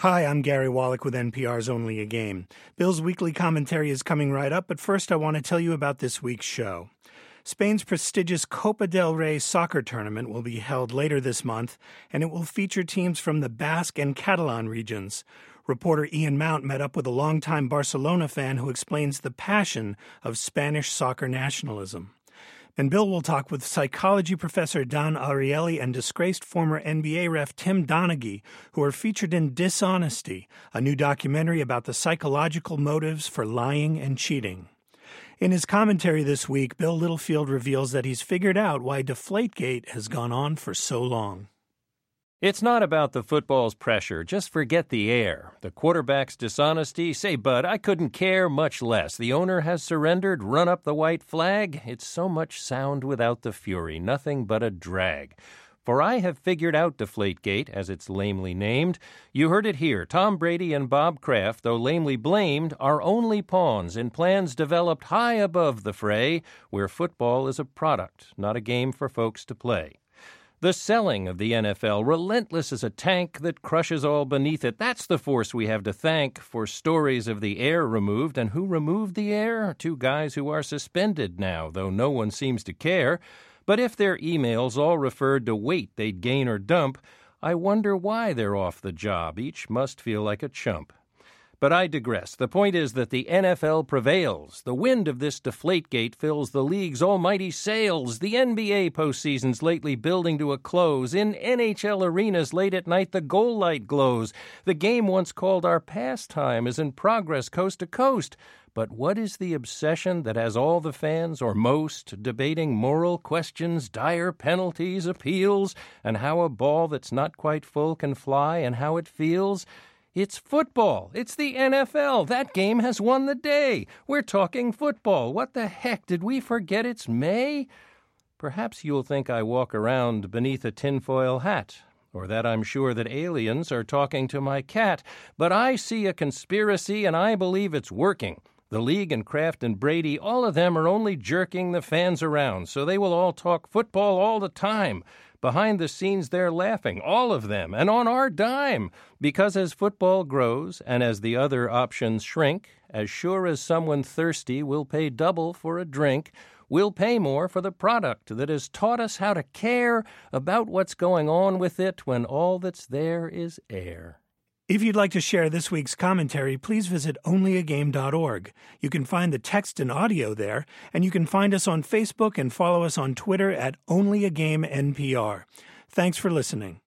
Hi, I'm Gary Wallach with NPR's Only a Game. Bill's weekly commentary is coming right up, but first I want to tell you about this week's show. Spain's prestigious Copa del Rey soccer tournament will be held later this month, and it will feature teams from the Basque and Catalan regions. Reporter Ian Mount met up with a longtime Barcelona fan who explains the passion of Spanish soccer nationalism. And Bill will talk with psychology professor Don Ariely and disgraced former NBA ref Tim Donaghy, who are featured in Dishonesty, a new documentary about the psychological motives for lying and cheating. In his commentary this week, Bill Littlefield reveals that he's figured out why Deflategate has gone on for so long. It's not about the football's pressure. Just forget the air. The quarterback's dishonesty. Say, bud, I couldn't care much less. The owner has surrendered. Run up the white flag. It's so much sound without the fury. Nothing but a drag. For I have figured out Deflategate, as it's lamely named. You heard it here. Tom Brady and Bob Kraft, though lamely blamed, are only pawns in plans developed high above the fray, where football is a product, not a game for folks to play. The selling of the NFL, relentless as a tank that crushes all beneath it. That's the force we have to thank for stories of the air removed. And who removed the air? Two guys who are suspended now, though no one seems to care. But if their emails all referred to weight they'd gain or dump, I wonder why they're off the job. Each must feel like a chump. But I digress. The point is that the NFL prevails. The wind of this Deflategate fills the league's almighty sails. The NBA postseason's lately building to a close. In NHL arenas late at night, the goal light glows. The game once called our pastime is in progress coast to coast. But what is the obsession that has all the fans, or most, debating moral questions, dire penalties, appeals, and how a ball that's not quite full can fly and how it feels? It's football. It's the NFL. That game has won the day. We're talking football. What the heck? Did we forget it's May? Perhaps you'll think I walk around beneath a tinfoil hat, or that I'm sure that aliens are talking to my cat. But I see a conspiracy, and I believe it's working. The league and Kraft and Brady, all of them are only jerking the fans around, so they will all talk football all the time. Behind the scenes, they're laughing, all of them, and on our dime. Because as football grows and as the other options shrink, as sure as someone thirsty will pay double for a drink, we'll pay more for the product that has taught us how to care about what's going on with it when all that's there is air. If you'd like to share this week's commentary, please visit onlyagame.org. You can find the text and audio there, and you can find us on Facebook and follow us on Twitter at onlyagamenpr. Thanks for listening.